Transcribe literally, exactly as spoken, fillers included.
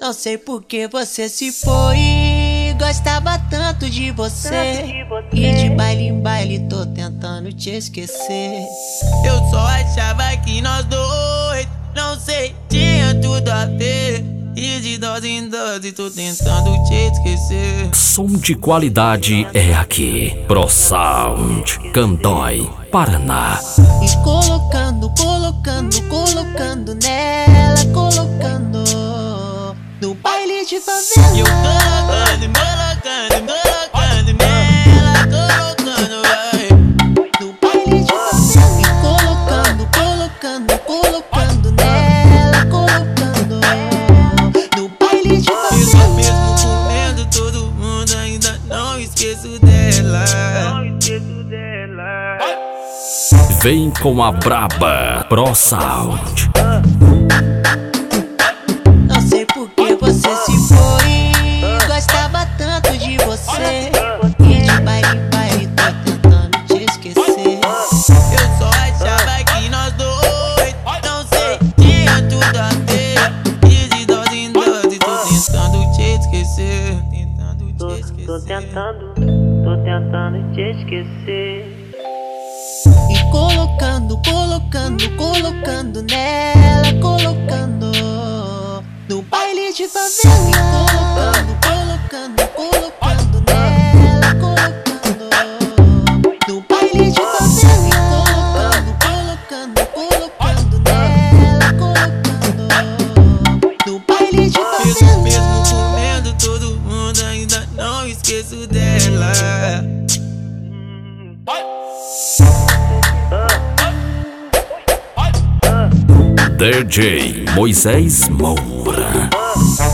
Não sei por que você se foi. Gostava tanto de você. E de baile em baile tô tentando te esquecer. Eu só achava que nós dois, não sei, tinha tudo a ver. E de dose em dose tô tentando te esquecer. Som de qualidade é aqui. Pro Sound, Candói, Paraná. E colocando, colocando, colocando nela, colocando no baile de favela. E eu colocando, colocando, colocando nela, colocando, vai. No baile de favela. E colocando, colocando, colocando nela, colocando no baile de favela. E só mesmo comendo todo mundo, ainda não esqueço dela. Não esqueço dela. Vem com a braba Pro Sound. Não sei por que você se foi. Gostava tanto de você. E de baile em baile tô tentando te esquecer. Eu só achava que nós dois, não sei, tinha tudo a ver. E de dose em dose tô tentando te esquecer. Tentando te Tô, esquecer. tô tentando, tô tentando te esquecer. E colocando, colocando, colocando nela, colocando no baile de favela. E colocando, colocando, colocando nela, colocando no baile de favela. E colocando, colocando, colocando nela, colocando no baile de Eu favela. mesmo comendo todo mundo, ainda não esqueço dela. D J Moisés Moura.